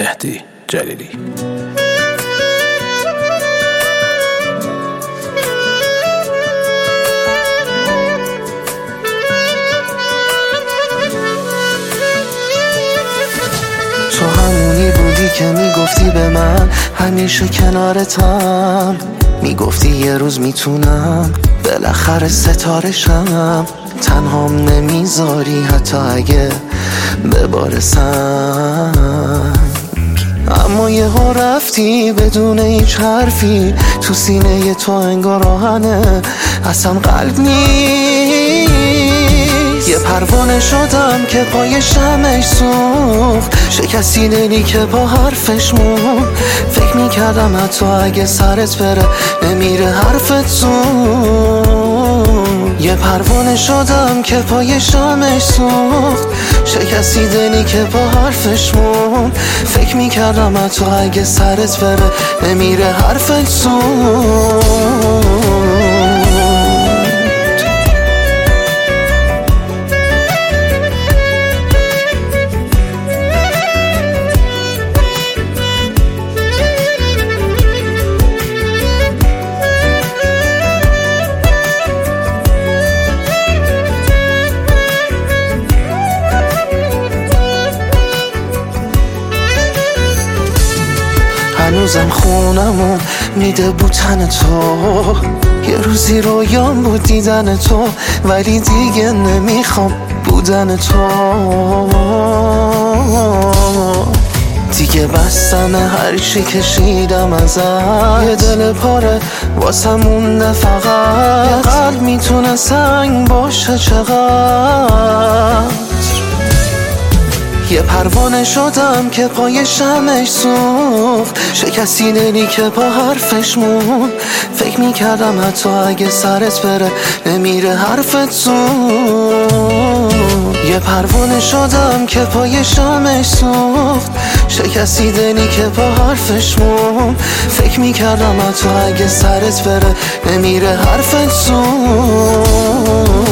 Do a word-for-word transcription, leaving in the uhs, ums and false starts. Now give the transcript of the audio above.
مهدی جلیلی. تو همونی بودی که میگفتی به من همیشه کنارتم، میگفتی یه روز میتونم بالاخره ستارشم، تنهام نمیذاری حتی اگه ببارسم. اما یه ها رفتی بدون هیچ حرفی، تو سینه تو انگار آهنه اصلا قلب نیست. یه پروانه شدم که پای شمعش سوخت، شکستی دلی که با حرفش مون، فکر میکردم حتی اگه سرت بره نمیره حرفت زون. یه پروانه شدم که پای شمعش سوخت، شکستی دلی که با حرفش مون، فکر میکردم حتی اگه سرت بره نمیره حرفت زون. هنوزم خونمون میده بودن تو، یه روزی رویام بود دیدن تو، ولی دیگه نمیخوام بودن تو. دیگه بستم هرچی کشیدم ازت، یه دل پاره واسمون فقط، یه قلب میتونه سنگ باشه چقدر. یه پروانه شدم که پای شمعش سوخت، شکستی دلی که با حرفش مون، فکر میکردم حتی اگه سرت بره نمیره حرفت زون. یه پروانه شدم که پای شمعش سوخت، شکستی دلی که با حرفش مون، فکر میکردم حتی اگه سرت بره نمیره حرفت زون.